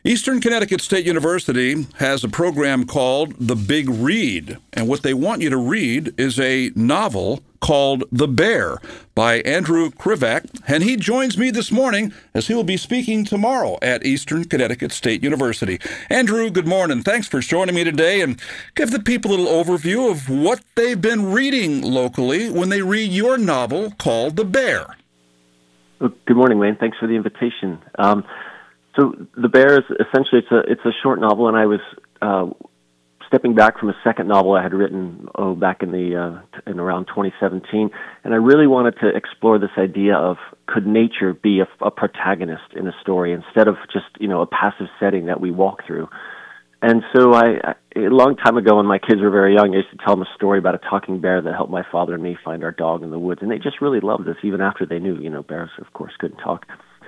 Eastern Connecticut State University has a program called The Big Read, and what they want you to read is a novel called The Bear by Andrew Krivak, and he joins me this morning as he will be speaking tomorrow at Eastern Connecticut State University. Andrew, good morning. Thanks for joining me today, and give the people a little overview of what they've been reading locally when they read your novel called The Bear. Well, good morning, Wayne. Thanks for the invitation. So The Bear is essentially it's a short novel, and I was stepping back from a second novel I had written back in around 2017, and I really wanted to explore this idea of could nature be a protagonist in a story instead of just a passive setting that we walk through. And so a long time ago when my kids were very young, I used to tell them a story about a talking bear that helped my father and me find our dog in the woods, and they just really loved this even after they knew bears of course couldn't talk.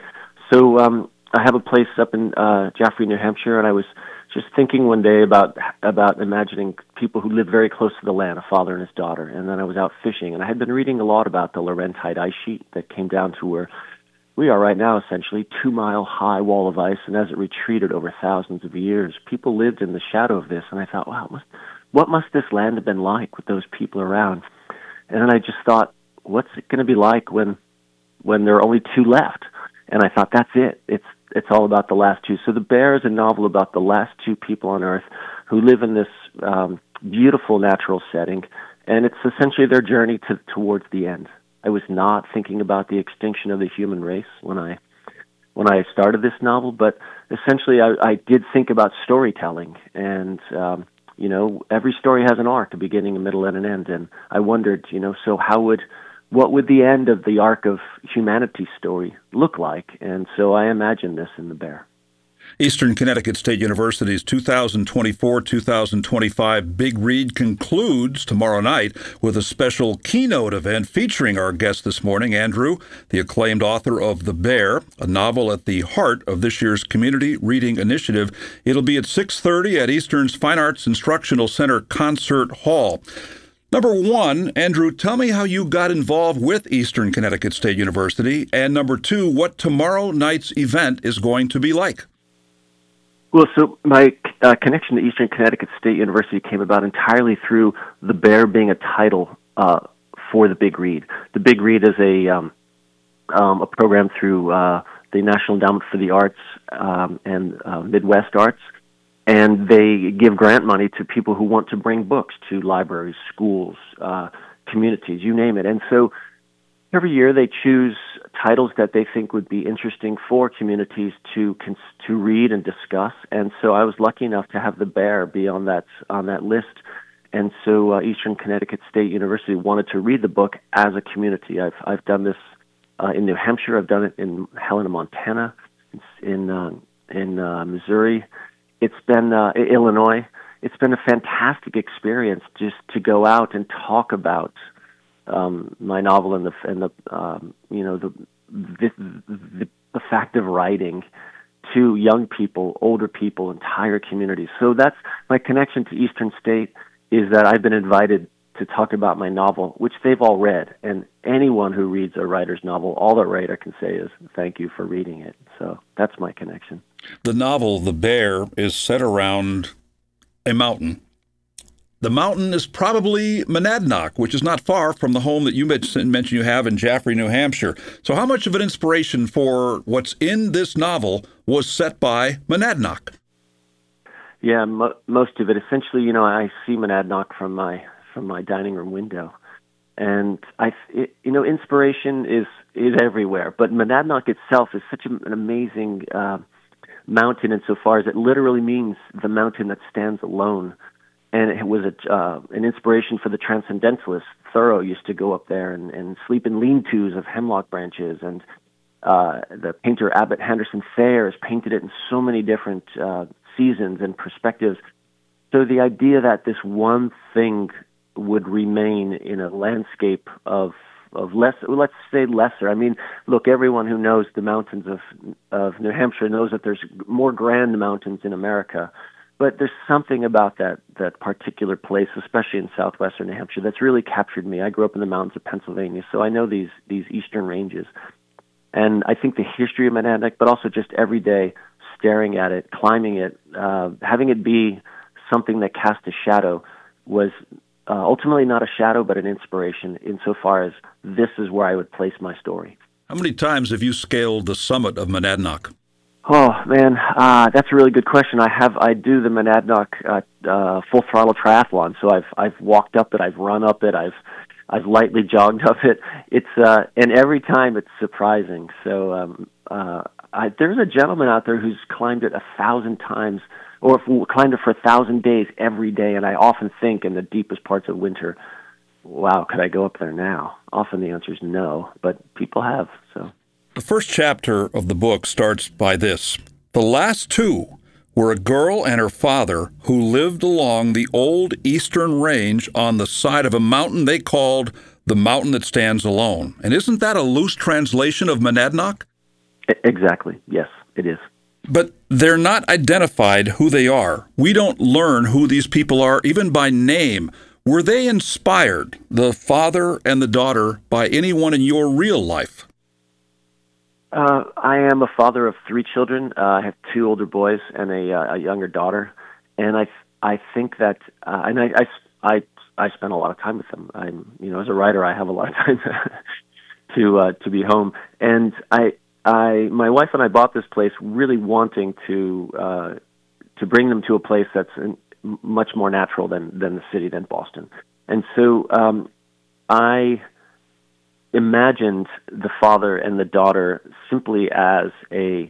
So I have a place up in Jaffrey, New Hampshire, and I was just thinking one day about imagining people who live very close to the land, a father and his daughter. And then I was out fishing, and I had been reading a lot about the Laurentide ice sheet that came down to where we are right now, essentially, 2-mile-high wall of ice, and as it retreated over thousands of years, people lived in the shadow of this, and I thought, wow, what must this land have been like with those people around? And then I just thought, what's it going to be like when there are only two left? And I thought, that's it. It's all about the last two. So The Bear is a novel about the last two people on Earth who live in this beautiful natural setting, and it's essentially their journey towards the end. I was not thinking about the extinction of the human race when I started this novel, but essentially I did think about storytelling, and every story has an arc, a beginning, a middle, and an end. And I wondered, so what would the end of the arc of humanity's story look like? And so I imagined this in The Bear. Eastern Connecticut State University's 2024-2025 Big Read concludes tomorrow night with a special keynote event featuring our guest this morning, Andrew, the acclaimed author of The Bear, a novel at the heart of this year's Community Reading Initiative. It'll be at 6:30 at Eastern's Fine Arts Instructional Center Concert Hall. Number one, Andrew, tell me how you got involved with Eastern Connecticut State University. And number two, what tomorrow night's event is going to be like. Well, so my connection to Eastern Connecticut State University came about entirely through The Bear being a title for The Big Read. The Big Read is a program through the National Endowment for the Arts and Midwest Arts. And they give grant money to people who want to bring books to libraries, schools, communities, you name it. And so every year they choose titles that they think would be interesting for communities to read and discuss. And so I was lucky enough to have The Bear be on that list. And so Eastern Connecticut State University wanted to read the book as a community. I've done this in New Hampshire. I've done it in Helena, Montana, in Missouri. It's been Illinois. It's been a fantastic experience just to go out and talk about my novel and the fact of writing to young people, older people, entire communities. So that's my connection to Eastern State, is that I've been invited to talk about my novel, which they've all read. And anyone who reads a writer's novel, all the writer can say is, thank you for reading it. So that's my connection. The novel, The Bear, is set around a mountain. The mountain is probably Monadnock, which is not far from the home that you mentioned you have in Jaffrey, New Hampshire. So how much of an inspiration for what's in this novel was set by Monadnock? Yeah, most of it. Essentially, I see Monadnock from my dining room window. And inspiration is everywhere. But Monadnock itself is such an amazing mountain insofar as it literally means the mountain that stands alone. And it was an inspiration for the transcendentalists. Thoreau used to go up there and sleep in lean-tos of hemlock branches. And the painter Abbott Henderson Thayer has painted it in so many different seasons and perspectives. So the idea that this one thing would remain in a landscape of less, let's say lesser. I mean, look, everyone who knows the mountains of New Hampshire knows that there's more grand mountains in America, but there's something about that particular place, especially in southwestern New Hampshire, that's really captured me. I grew up in the mountains of Pennsylvania, so I know these eastern ranges. And I think the history of Monadnock, but also just everyday staring at it, climbing it, having it be something that cast a shadow was ultimately not a shadow, but an inspiration insofar as this is where I would place my story. How many times have you scaled the summit of Monadnock? Oh man, that's a really good question. I do the Monadnock full throttle triathlon, so I've walked up it, I've run up it, I've lightly jogged up it. It's and every time it's surprising. So there's a gentleman out there who's climbed it 1,000 times, or climbed it for 1,000 days every day. And I often think in the deepest parts of winter, wow, could I go up there now? Often the answer is no, but people have. So the first chapter of the book starts by this: the last two were a girl and her father who lived along the old eastern range on the side of a mountain they called the Mountain That Stands Alone. And isn't that a loose translation of Monadnock? Exactly. Yes, it is. But they're not identified who they are. We don't learn who these people are, even by name. Were they inspired, the father and the daughter, by anyone in your real life? I am a father of 3 children. I have 2 older boys and a younger daughter, and I think that and I spend a lot of time with them. As a writer, I have a lot of time to be home, and my wife and I bought this place really wanting to bring them to a place that's much more natural than the city, than Boston. And so I imagined the father and the daughter simply as a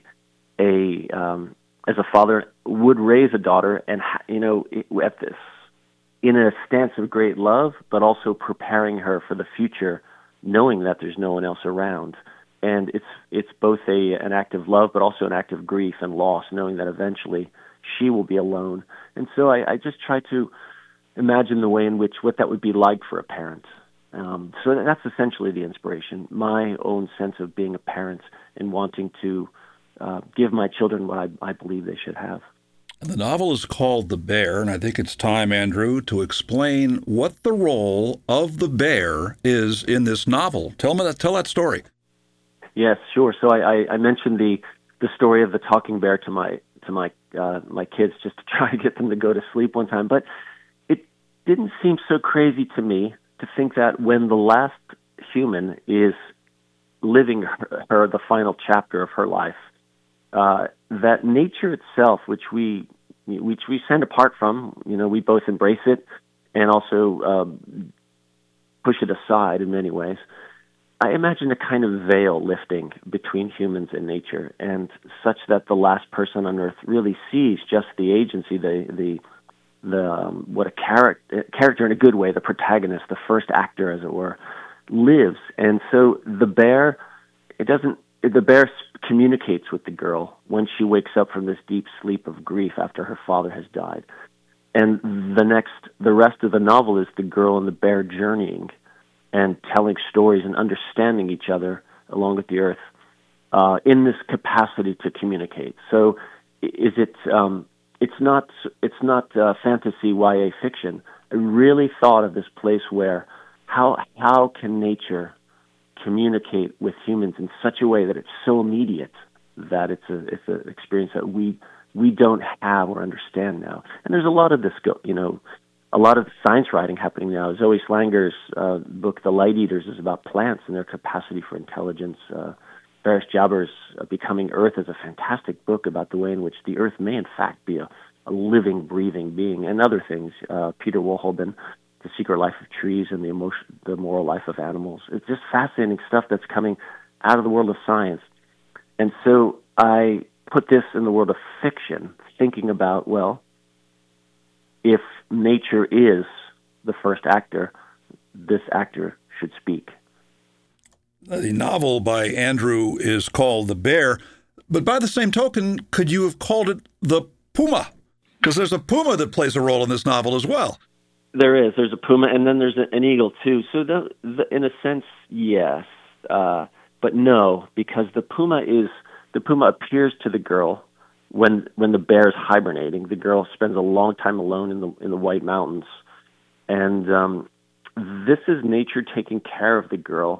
father would raise a daughter, and at this in a stance of great love, but also preparing her for the future, knowing that there's no one else around. And it's both an act of love, but also an act of grief and loss, knowing that eventually she will be alone. And so I just try to imagine the way in which what that would be like for a parent. So that's essentially the inspiration, my own sense of being a parent and wanting to give my children what I believe they should have. The novel is called The Bear, and I think it's time, Andrew, to explain what the role of the bear is in this novel. Tell that story. Yes, sure. So I mentioned the story of the talking bear to my kids just to try to get them to go to sleep one time, but it didn't seem so crazy to me to think that when the last human is living her the final chapter of her life, that nature itself, which we stand apart from, we both embrace it and also push it aside in many ways. I imagine a kind of veil lifting between humans and nature, and such that the last person on Earth really sees just the agency, what a character in a good way, the protagonist, the first actor, as it were, lives. And so the bear communicates with the girl when she wakes up from this deep sleep of grief after her father has died. And the rest of the novel is the girl and the bear journeying and telling stories and understanding each other along with the earth in this capacity to communicate. So is it? It's not fantasy YA fiction. I really thought of this place where how can nature communicate with humans in such a way that it's so immediate that it's an experience that we don't have or understand now. And there's a lot of this, a lot of science writing happening now. Zoe Slanger's book, The Light Eaters, is about plants and their capacity for intelligence. Faris Jabber's Becoming Earth is a fantastic book about the way in which the Earth may in fact be a living, breathing being, and other things. Peter Wohleben, The Secret Life of Trees and the Moral Life of Animals. It's just fascinating stuff that's coming out of the world of science. And so I put this in the world of fiction, thinking about, well, if nature is the first actor, this actor should speak. The novel by Andrew is called The Bear, but by the same token, could you have called it The Puma? Because there's a puma that plays a role in this novel as well. There's a puma, and then there's an eagle too. So in a sense, yes, but no, because the puma appears to the girl when the bear's hibernating. The girl spends a long time alone in the White Mountains, and this is nature taking care of the girl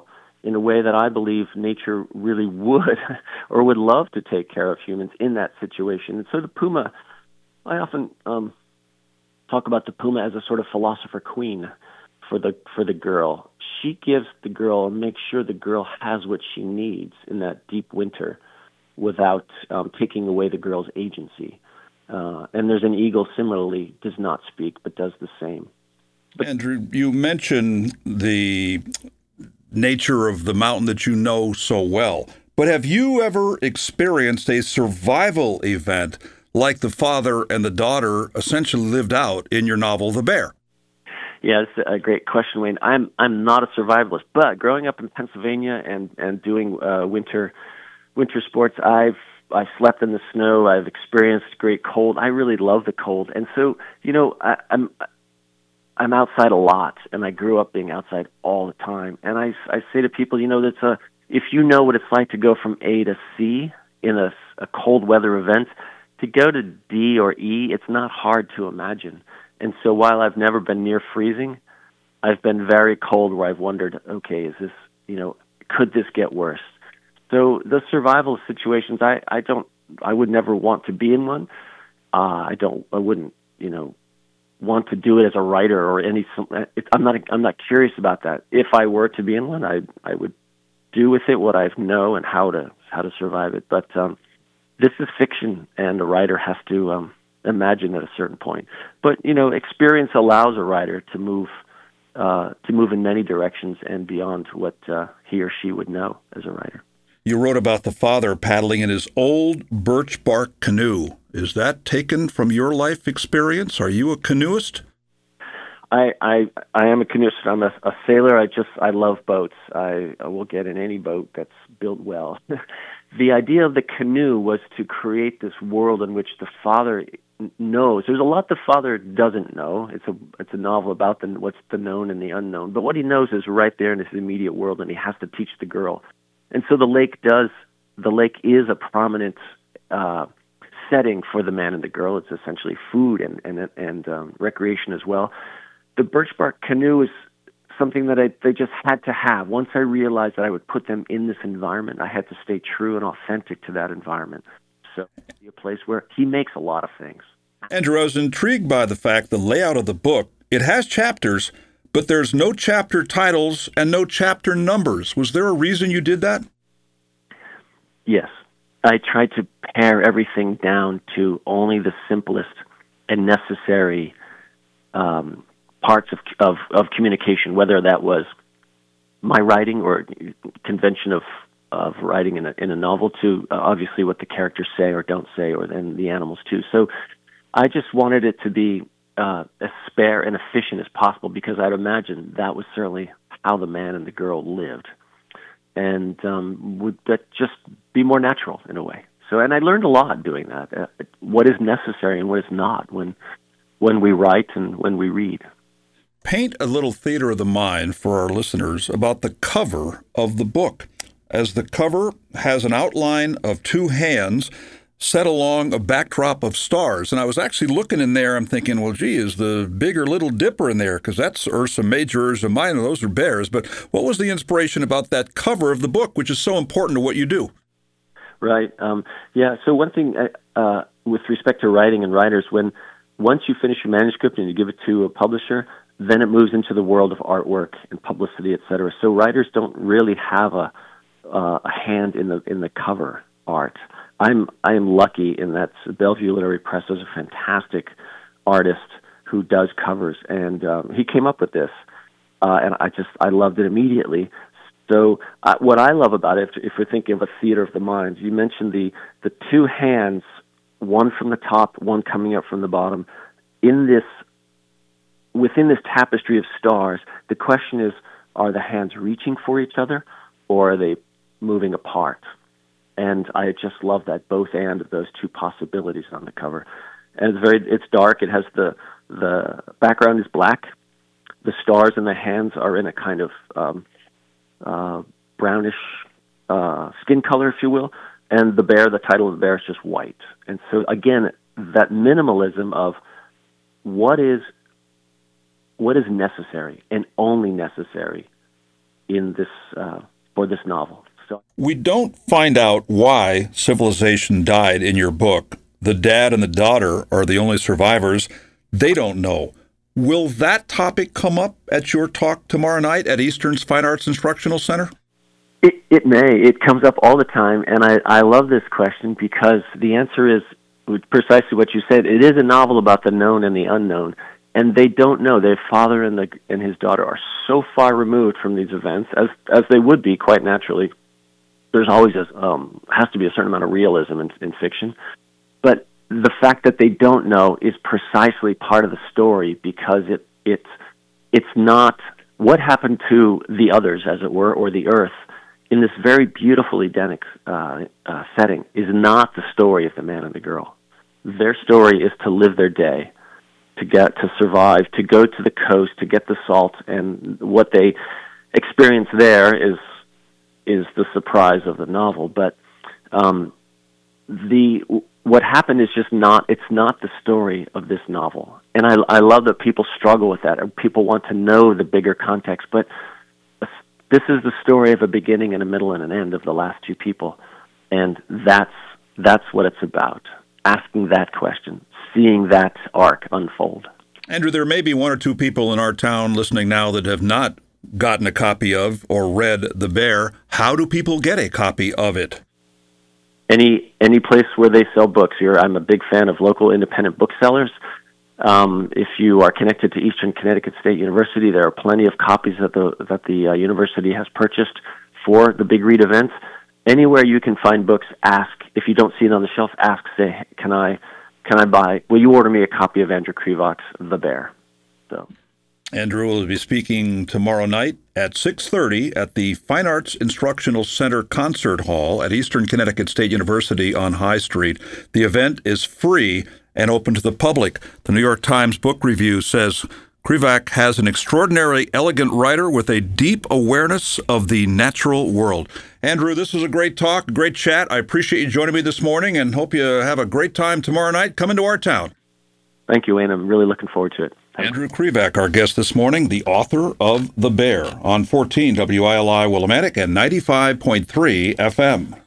in a way that I believe nature really would or would love to take care of humans in that situation. And so the puma, I often talk about the puma as a sort of philosopher queen for the girl. She gives the girl and makes sure the girl has what she needs in that deep winter without taking away the girl's agency. And there's an eagle similarly, does not speak, but does the same. Andrew, you mentioned the nature of the mountain that you know so well, but have you ever experienced a survival event like the father and the daughter essentially lived out in your novel, The Bear? Yeah, it's a great question, Wayne. I'm not a survivalist, but growing up in Pennsylvania and doing winter sports, I've slept in the snow. I've experienced great cold. I really love the cold, and so I'm outside a lot, and I grew up being outside all the time. And I say to people, if you know what it's like to go from A to C in a cold weather event, to go to D or E, it's not hard to imagine. And so while I've never been near freezing, I've been very cold where I've wondered, okay, is this, could this get worse? So the survival situations, I would never want to be in one. I wouldn't, want to do it as a writer or I'm not curious about that. If I were to be in one, I would do with it what I know and how to survive it. But this is fiction, and a writer has to imagine at a certain point. But experience allows a writer to move in many directions and beyond what he or she would know as a writer. You wrote about the father paddling in his old birch bark canoe. Is that taken from your life experience? Are you a canoeist? I am a canoeist. I'm a sailor. I love boats. I will get in any boat that's built well. The idea of the canoe was to create this world in which the father knows. There's a lot the father doesn't know. It's a novel about what's the known and the unknown. But what he knows is right there in his immediate world, and he has to teach the girl. And so the lake is a prominent setting for the man and the girl. It's essentially food and recreation as well. The birch bark canoe is something that they just had to have. Once I realized that I would put them in this environment, I had to stay true and authentic to that environment. So a place where he makes a lot of things. Andrew, I was intrigued by the fact the layout of the book, it has chapters, but there's no chapter titles and no chapter numbers. Was there a reason you did that? Yes. I tried to pare everything down to only the simplest and necessary parts of communication, whether that was my writing or convention of writing in a novel, to obviously what the characters say or don't say, or then the animals too. So I just wanted it to be as spare and efficient as possible, because I'd imagine that was certainly how the man and the girl lived, and would that just be more natural in a way. So, and I learned a lot doing that. What is necessary and what is not when we write and when we read. Paint a little theater of the mind for our listeners about the cover of the book, as the cover has an outline of two hands set along a backdrop of stars. And I was actually looking in there, I'm thinking, well, gee, is the Big or Little Dipper in there? Because that's Ursa Major, Ursa Minor, those are bears. But what was the inspiration about that cover of the book, which is so important to what you do? Right. Yeah, so one thing with respect to writing and writers, once you finish your manuscript and you give it to a publisher, then it moves into the world of artwork and publicity, et cetera. So writers don't really have a hand in the cover art. I am lucky in that Bellevue Literary Press is a fantastic artist who does covers, and he came up with this, and I loved it immediately. So what I love about it, if we're thinking of a theater of the mind, you mentioned the two hands, one from the top, one coming up from the bottom, within this tapestry of stars. The question is, are the hands reaching for each other, or are they moving apart? And I just love that both and of those two possibilities on the cover. And it's dark. It has the background is black. The stars and the hands are in a kind of brownish skin color, if you will. And the title of the bear is just white. And so again, that minimalism of what is necessary and only necessary in this for this novel. So we don't find out why civilization died in your book. The dad and the daughter are the only survivors. They don't know. Will that topic come up at your talk tomorrow night at Eastern's Fine Arts Instructional Center? It may. It comes up all the time, and I love this question because the answer is precisely what you said. It is a novel about the known and the unknown, and they don't know. Their father and his daughter are so far removed from these events, as they would be quite naturally. There's always has to be a certain amount of realism in fiction, but the fact that they don't know is precisely part of the story because it's not what happened to the others, as it were, or the Earth in this very beautiful Edenic setting is not the story of the man and the girl. Their story is to live their day, to survive, to go to the coast, to get the salt, and what they experience there is the surprise of the novel. But what happened is just not. It's not the story of this novel, and I love that people struggle with that, or people want to know the bigger context, but. This is the story of a beginning and a middle and an end of the last two people, and that's what it's about, asking that question, seeing that arc unfold. Andrew, there may be one or two people in our town listening now that have not gotten a copy of or read The Bear. How do people get a copy of it? Any place where they sell books. I'm a big fan of local independent booksellers. If you are connected to Eastern Connecticut State University, there are plenty of copies that the university has purchased for the Big Read events. Anywhere you can find books, ask. If you don't see it on the shelf, ask. Say, can I buy? Will you order me a copy of Andrew Krivak's The Bear? So, Andrew will be speaking tomorrow night at 6:30 at the Fine Arts Instructional Center Concert Hall at Eastern Connecticut State University on High Street. The event is free and open to the public. The New York Times Book Review says Krivak has an extraordinarily elegant writer with a deep awareness of the natural world. Andrew, this was a great talk, great chat. I appreciate you joining me this morning and hope you have a great time tomorrow night coming to our town. Thank you, Wayne. I'm really looking forward to it. Thanks. Andrew Krivak, our guest this morning, the author of The Bear on 14 WILI Willimantic and 95.3 FM.